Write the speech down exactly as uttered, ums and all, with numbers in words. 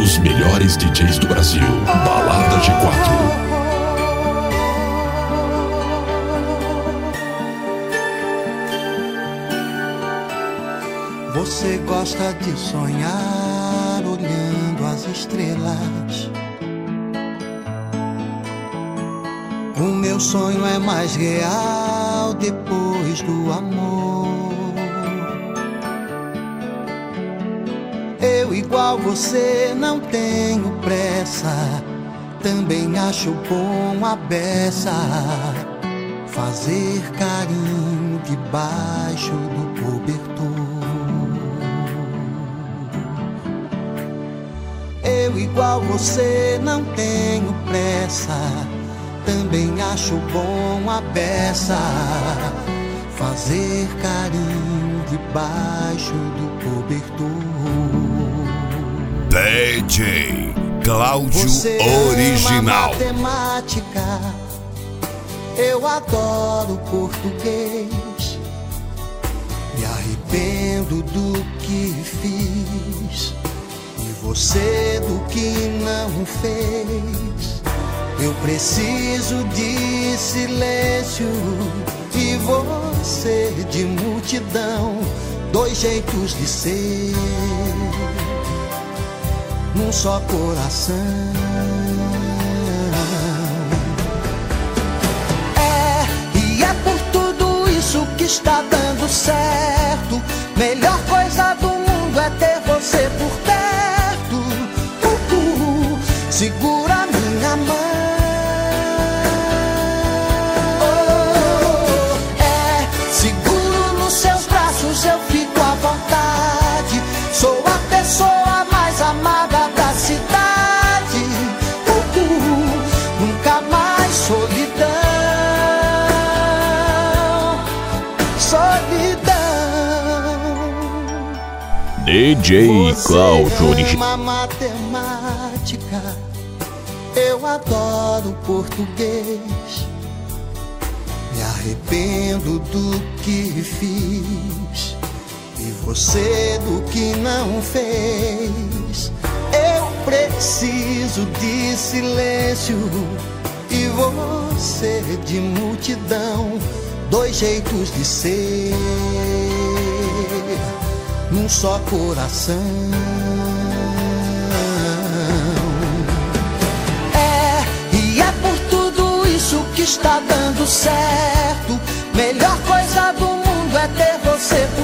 Os melhores D Js do Brasil. Balada G quatro. Você gosta de sonhar olhando as estrelas. O meu sonho é mais real depois do amor. Eu, igual você, não tenho pressa. Também acho bom a beça fazer carinho debaixo do cobertor. Eu, igual você, não tenho pressa. Também acho bom a beça fazer carinho debaixo do cobertor. D J Cláudio Você Original. ama matemática, eu adoro português. Me arrependo do que fiz e você do que não fez. Eu preciso de silêncio e você de multidão. Dois jeitos de ser num só coração. É, e é por tudo isso que está dando certo. Melhor coisa do mundo é ter você por perto. Uh, uh, segura minha mão. Oh, é, seguro nos seus braços, eu fico à vontade. Sou a pessoa mais amada da cidade. Uh, uh, nunca mais solidão. Solidão. D J Cláudio Original. Você ama matemática, eu adoro português. Me arrependo do que fiz e você do que não fez. Eu preciso de silêncio e você de multidão. Dois jeitos de ser num só coração. É, e é por tudo isso que está dando certo. Melhor coisa do mundo é ter você por